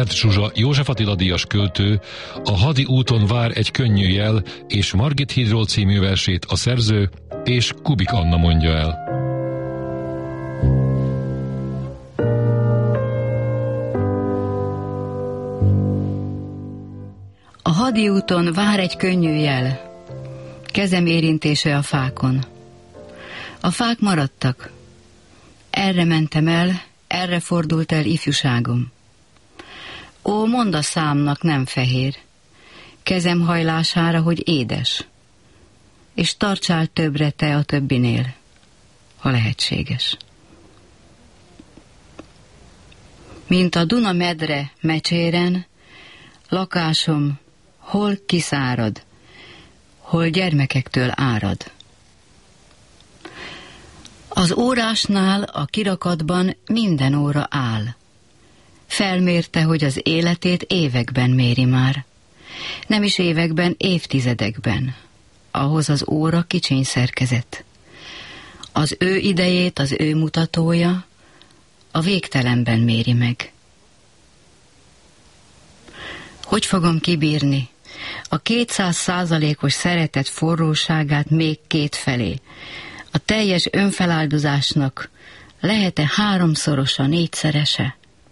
Albert Zsuzsa József Attila díjas költő a Hadi úton vár egy könnyű jel és Margit hídról című versét a szerző és Kubik Anna mondja el. A Hadi úton vár egy könnyű jel, kezem érintése a fákon. A fák maradtak. Erre mentem el, erre fordult el ifjúságom. Ó, mondd a számnak, nem fehér, kezem hajlására, hogy édes, és tartsál többre te a többinél, ha lehetséges. Mint a Duna medre mecséren, lakásom hol kiszárad, hol gyermekektől árad. Az órásnál a kirakatban minden óra áll. Felmérte, hogy az életét években méri már. Nem is években, évtizedekben. Ahhoz az óra kicsiny szerkezet. Az ő idejét, az ő mutatója a végtelenben méri meg. Hogy fogom kibírni a 200%-os szeretet forróságát még kétfelé? A teljes önfeláldozásnak lehet-e 3-szorosa, 4-szerese?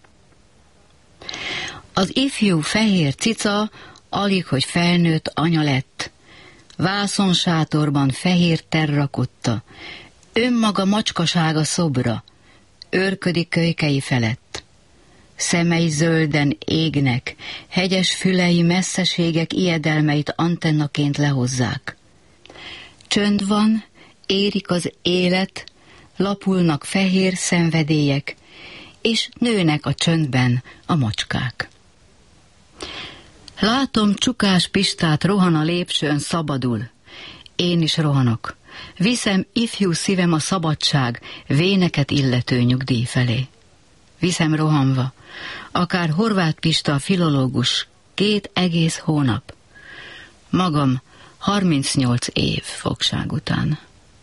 Az ifjú fehér cica alig, hogy felnőtt anya lett. Vászonsátorban fehér terrakotta, önmaga macskasága szobra, őrködik kölykei felett. Szemei zölden égnek, hegyes fülei messzeségek ijedelmeit antennaként lehozzák. Csönd van, érik az élet, lapulnak fehér szenvedélyek, és nőnek a csöndben a macskák. Látom, Csukás Pistát rohan a lépcsőn szabadul. Én is rohanok. Viszem ifjú szívem a szabadság véneket illető nyugdíj felé. Viszem rohanva, akár Horváth Pista a filológus, 2 egész hónap. Magam 38 év fogság után.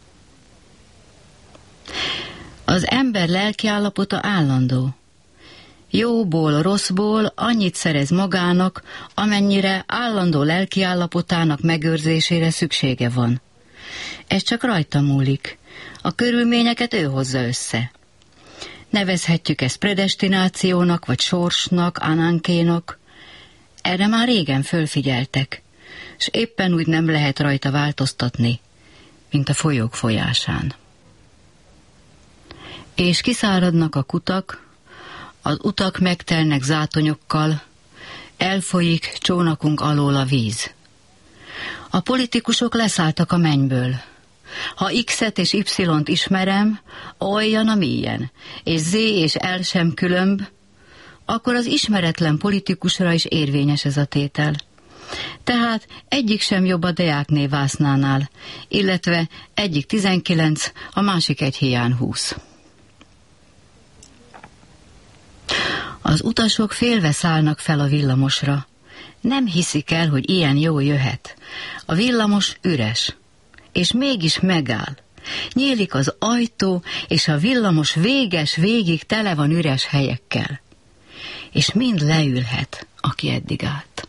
Az ember lelkiállapota állandó. Jóból, rosszból annyit szerez magának, amennyire állandó lelkiállapotának megőrzésére szüksége van. Ez csak rajta múlik. A körülményeket ő hozza össze. Nevezhetjük ezt predestinációnak, vagy sorsnak, anankénak. Erre már régen fölfigyeltek, s éppen úgy nem lehet rajta változtatni, mint a folyók folyásán. És kiszáradnak a kutak, az utak megtelnek zátonyokkal, elfolyik csónakunk alól a víz. A politikusok leszálltak a mennyből. Ha X-et és Y-t ismerem, olyan a mélyen, és Z és L sem különb, akkor az ismeretlen politikusra is érvényes ez a tétel. Tehát egyik sem jobb a Deák névásznánál, illetve egyik 19, a másik egy hiány 20. Az utasok félve szállnak fel a villamosra. Nem hiszik el, hogy ilyen jó jöhet. A villamos üres, és mégis megáll. Nyílik az ajtó, és a villamos végig tele van üres helyekkel. És mind leülhet, aki eddig állt.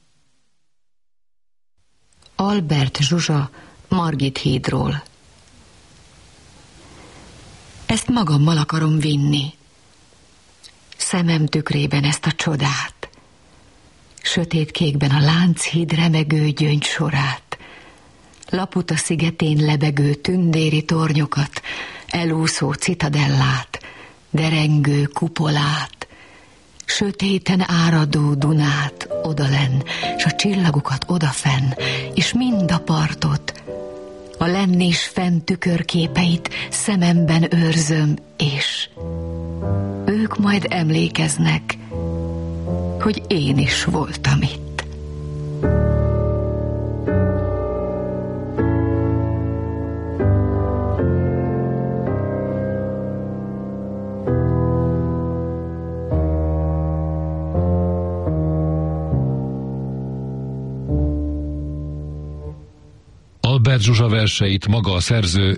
Albert Zsuzsa Margit hídról. Ezt magammal akarom vinni. Szemem tükrében ezt a csodát, sötétkékben a Lánchíd remegő gyöngy sorát, Laputa szigetén lebegő tündéri tornyokat, elúszó citadellát, derengő kupolát, sötéten áradó Dunát odalenn, s a csillagokat odafenn, és mind a partot, a lenn és fenn tükörképeit szememben őrzöm, és ők majd emlékeznek, hogy én is voltam itt. Albert Zsuzsa verseit maga a szerző